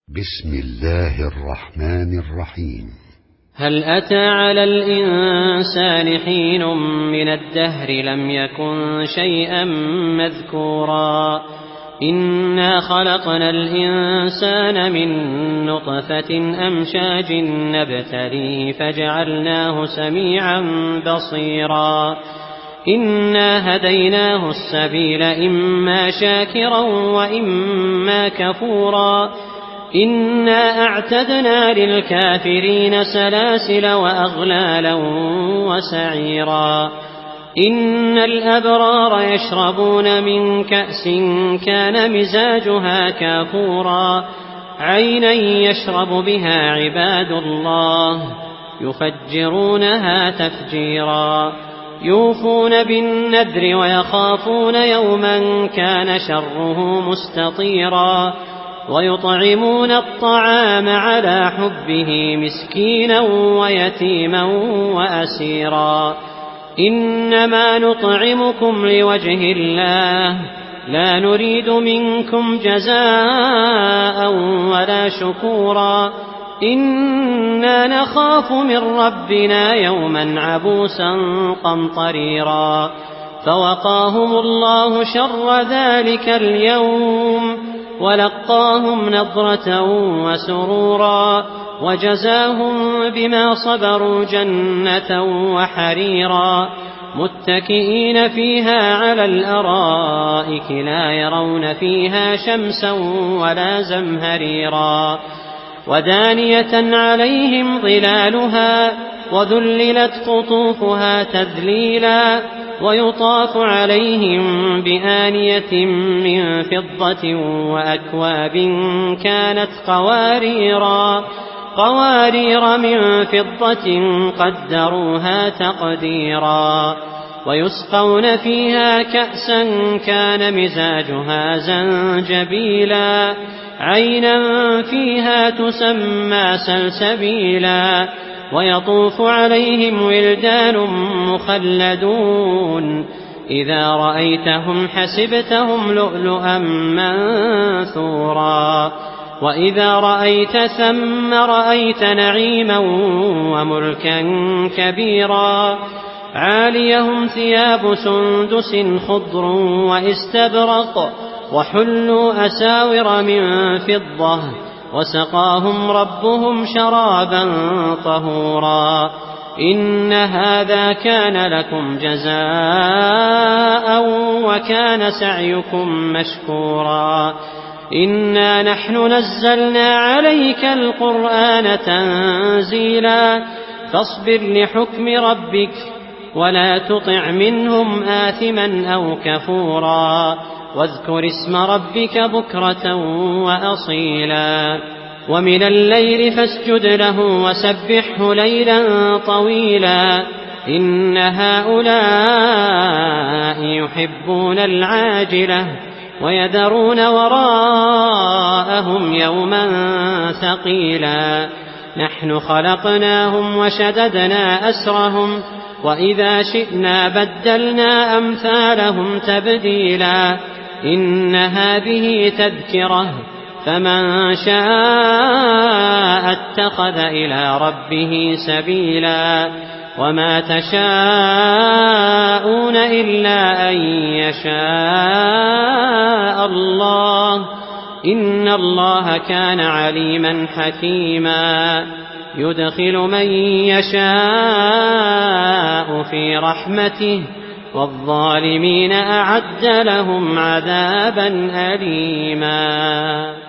بسم الله الرحمن الرحيم. هل أتى على الإنسان حين من الدهر لم يكن شيئا مذكورا إنا خلقنا الإنسان من نطفة أمشاج نبتليه فجعلناه سميعا بصيرا إنا هديناه السبيل إما شاكرا وإما كفورا إنا أعتدنا للكافرين سلاسل وأغلالا وسعيرا إن الأبرار يشربون من كأس كان مزاجها كافورا عينا يشرب بها عباد الله يفجرونها تفجيرا يوفون بالنذر ويخافون يوما كان شره مستطيرا ويطعمون الطعام على حبه مسكينا ويتيما وأسيرا إنما نطعمكم لوجه الله لا نريد منكم جزاء ولا شكورا إنا نخاف من ربنا يوما عبوسا قمطريرا فوقاهم الله شر ذلك اليوم ولقاهم نضرة وسرورا وجزاهم بما صبروا جنة وحريرا متكئين فيها على الأرائك لا يرون فيها شمسا ولا زمهريرا ودانية عليهم ظلالها وذللت قطوفها تذليلا ويطاف عليهم بآنية من فضة وأكواب كانت قوارير من فضة قدروها تقديرا ويسقون فيها كأسا كان مزاجها زنجبيلا عينا فيها تسمى سلسبيلا ويطوف عليهم ولدان مخلدون إذا رأيتهم حسبتهم لؤلؤا منثورا وإذا رأيت ثم رأيت نعيما وملكا كبيرا عاليهم ثياب سندس خضر واستبرق وحلوا أساور من فضة وسقاهم ربهم شرابا طهورا إن هذا كان لكم جزاء وكان سعيكم مشكورا إنا نحن نزلنا عليك القرآن تنزيلا فاصبر لحكم ربك ولا تطع منهم آثما أو كفورا واذكر اسم ربك بكرة وأصيلا ومن الليل فاسجد له وسبحه ليلا طويلا إن هؤلاء يحبون العاجلة ويذرون وراءهم يوما ثقيلا نحن خلقناهم وشددنا أسرهم وإذا شئنا بدلنا أمثالهم تبديلا إن هذه تذكرة فمن شاء اتخذ إلى ربه سبيلا وما تشاءون إلا أن يشاء الله إن الله كان عليما حكيما يدخل من يشاء في رحمته والظالمين أعد لهم عذابا أليما.